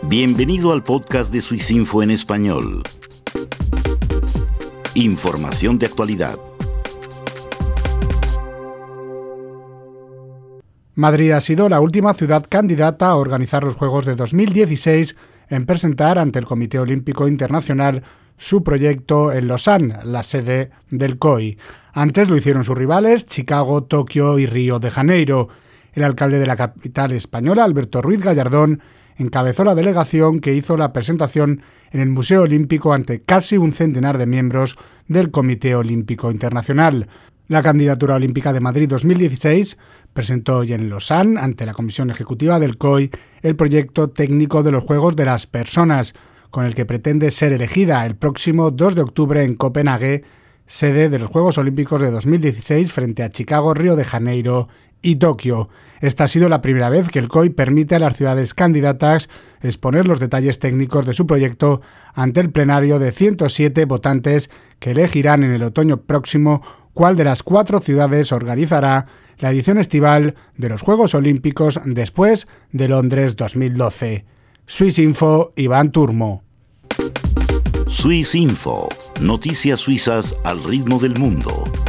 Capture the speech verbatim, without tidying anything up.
Bienvenido al podcast de Swissinfo en español. Información de actualidad. Madrid ha sido la última ciudad candidata a organizar los Juegos de dos mil dieciséis en presentar ante el Comité Olímpico Internacional su proyecto en Lausanne, la sede del C O I. Antes lo hicieron sus rivales, Chicago, Tokio y Río de Janeiro. El alcalde de la capital española, Alberto Ruiz Gallardón, encabezó la delegación que hizo la presentación en el Museo Olímpico ante casi un centenar de miembros del Comité Olímpico Internacional. La candidatura olímpica de Madrid dos mil dieciséis presentó hoy en Lausanne, ante la Comisión Ejecutiva del C O I, el proyecto técnico de los Juegos de las Personas, con el que pretende ser elegida el próximo dos de octubre en Copenhague, sede de los Juegos Olímpicos de dos mil dieciséis frente a Chicago, Río de Janeiro y Tokio. Esta ha sido la primera vez que el C O I permite a las ciudades candidatas exponer los detalles técnicos de su proyecto ante el plenario de ciento siete votantes que elegirán en el otoño próximo cuál de las cuatro ciudades organizará la edición estival de los Juegos Olímpicos después de Londres dos mil doce. Swissinfo, Iván Turmo. Swissinfo, noticias suizas al ritmo del mundo.